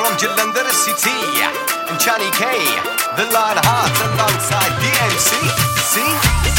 from Jalandhar City. And Johnny K, the Lionhearts alongside DMC. See?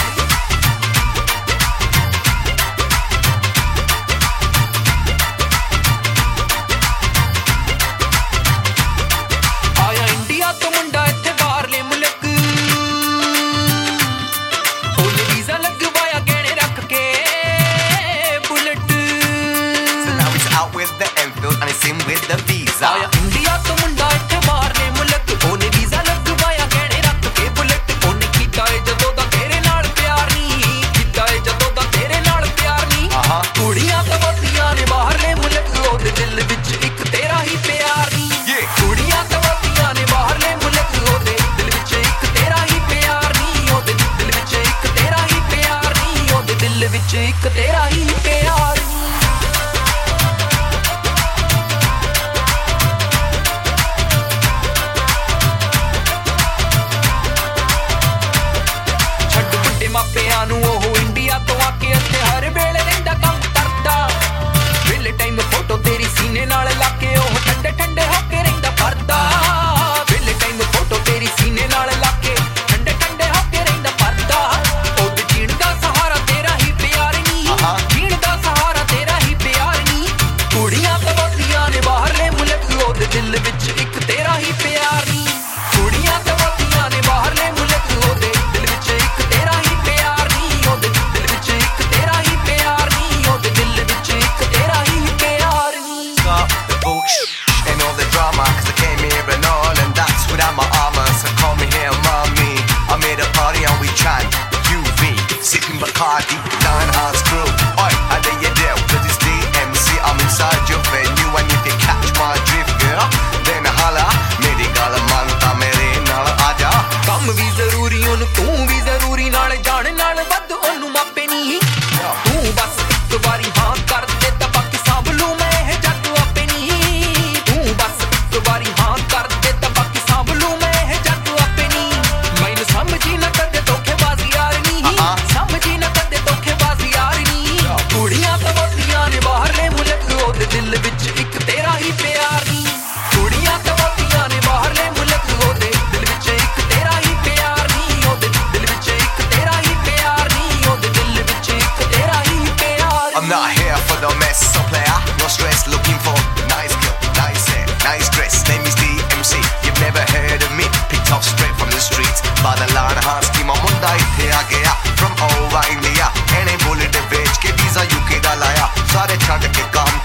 with the visa ਆਇਆ India ਤੋਂ ਮੁੰਡਾ ਇੱਥੇ ਬਾਹਰਲੇ ਮੁਲਕ ਉਹਨੇ ਵੀਜ਼ਾ ਲਗਵਾਇਆ ਗਹਿਣੇ ਰੱਖ ਕੇ ਬੁਲਟ ਉਹਨੇ ਕੀਤਾ ਏ ਜਦੋਂ ਦਾ ਤੇਰੇ ਨਾਲ ਪਿਆਰ ਨਹੀਂ ਕੀਤਾ ਏ ਜਦੋਂ ਦਾ ਤੇਰੇ ਨਾਲ ਪਿਆਰ ਨਹੀਂ ਕੁੜੀਆਂ ਤਾਂ ਬਹੁਤੀਆਂ ਨੇ ਬਾਹਰਲੇ ਮੁਲਕ ਉਹਦੇ ਦਿਲ ਵਿੱਚ ਇੱਕ ਤੇਰਾ ਹੀ ਪਿਆਰ ਨਹੀਂ ਕੁੜੀਆਂ ਤਾਂ ਬਹੁਤੀਆਂ ਨੇ ਬਾਹਰਲੇ ਮੁਲਕ ਉਹਦੇ ਦਿਲ ਵਿੱਚ ਇੱਕ ਤੇਰਾ ਹੀ ਪਿਆਰ ਨਹੀਂ ਉਹਦੇ ਦਿਲ ਵਿੱਚ ਇੱਕ ਤੇਰਾ ਹੀ ਪਿਆਰ ਨਹੀਂ ਉਹਦੇ ਦਿਲ ਵਿੱਚ ਇੱਕ ਤੇਰਾ ਹੀ ਪਿਆਰ ਮਾਪਿਆਂ ਨੂੰ ਉਹ ਇੰਡੀਆ ਤੋਂ ਆ ਕੇ ਇੱਥੇ ਹਰ ਵੇਲੇ ਰਹਿੰਦਾ ਕੰਮ ਕਰਦਾ ਵੇਲੇ ਟਾਈਮ ਫੋਟੋ ਤੇਰੀ ਸੀਨੇ ਨਾਲ ਲਾ ਕੇ ਉਹ ਠੰਡੇ ਠੰਡੇ ਹੋ ਕੇ ਰਹਿੰਦਾ ਪਰਦਾ ਵੇਲੇ ਟਾਈਮ ਫੋਟੋ ਤੇਰੀ ਸੀਨੇ ਨਾਲ ਲਾ ਕੇ ਠੰਡੇ ਠੰਡੇ ਹੋ ਕੇ ਰਹਿੰਦਾ ਪਰਦਾ ਉਹਦੇ ਜੀਣ ਦਾ ਸਹਾਰਾ ਤੇਰਾ ਹੀ ਪਿਆਰ ਨਹੀਂ ਜੀਣ ਦਾ ਸਹਾਰਾ ਤੇਰਾ ਹੀ ਪਿਆਰ ਨਹੀਂ ਕੁੜੀਆਂ ਤਾਂ ਬਹੁਤੀਆਂ ਨੇ ਬਾਹਰਲੇ ਮੁਲਕ ਉਹਦੇ ਦਿਲ ਵਿੱਚ ਇੱਕ ਤੇਰਾ ਹੀ ਪਿਆਰ ਨਹੀਂ ਕੁੜੀਆਂ ਤਾਂ ਬਹੁਤੀਆਂ ਨੇ ਬਾਹਰਲੇ ਮੁਲਕ ਉਹਦੇ ਦਿਲ ਵਿੱਚ ਇੱਕ ਤੇਰਾ ਹੀ and all the drama, cause I came here and all, and that's without my armor, so call me here mommy. I made a party and we chant UV, sipping Bacardi, Lionhearts crew. Oi, how do you do? Cause it's DMC, I'm inside your venue, and if you catch my drift girl, then holla, meri gal manta mere naal aaja. ਕੰਮ ਵੀ ਜ਼ਰੂਰੀ ਉਹਨੂੰ ਤੂੰ ਵੀ ਜ਼ਰੂਰੀ ਨਾਲ ਜਾਣ ਨਾਲ ਵੱਧ ਉਹਨੂੰ ਮਾਪੇ ਨਹੀਂ ਤੂੰ ਬਸ ਇੱਕ ਵਾਰੀ ਹਾਂ ਕਰ ਦੇ ਤਾਂ ਬਾਕੀ ਸਾਂਭ ਲੂ ਮੈਂ ਇਹ ਜੱਟ ਆਪੇ ਨਹੀਂ ਤੂੰ ਬਸ ਇੱਕ ਵਾਰੀ ਹਾਂ ਕਰ ਦੇ ਤਾਂ ਬਾਕੀ ਸਾਂਭ ਲੂ ਮੈਂ ਇਹ ਜੱਟ ਆਪੇ ਨਹੀਂ ਮੈਨੂੰ ਸਮਝੀ ਨਾ ਕਦੇ ਧੋਖੇਬਾਜ਼ੀ ਯਾਰ ਨਹੀਂ ਸਮਝੀ ਨਾ ਕਦੇ ਧੋਖੇਬਾਜ਼ੀ ਯਾਰ ਨਹੀਂ ਕੁੜੀਆਂ ਤਾਂ ਬਹੁਤੀਆਂ ਨੇ ਬਾਹਰਲੇ ਮੁਲਕ ਉਹਦੇ ਦਿਲ ਵਿੱਚ ਇੱਕ ਤੇਰਾ ਹੀ ਪਿਆਰ ਨਹੀਂ ਕੁੜੀਆਂ ਤਾਂ ਬਹੁਤੀਆਂ ਨੇ ਬਾਹਰਲੇ ਮੁਲਕ ਉਹਦੇ ਦਿਲ ਵਿੱਚ ਇੱਕ ਤੇਰਾ ਹੀ ਪਿਆਰ ਨਹੀਂ ਉਹਦੇ ਦਿਲ ਵਿੱਚ ਇੱਕ ਤੇਰਾ ਹੀ ਪਿਆਰ ਨਹੀਂ ਉਹਦੇ ਦਿਲ ਵਿੱਚ ਇੱਕ ਤੇਰਾ ਹੀ ਪਿਆਰ I'm not here for the mess, so player, no stress, looking for nice girl, nice hair, nice dress, name is DMC, you've never heard of me, picked up straight from the streets, by the Lionhearts team, I'm on the aa gaya, from over India, and a bullet the veg, ke visa UK da laya, sare chand ke kaam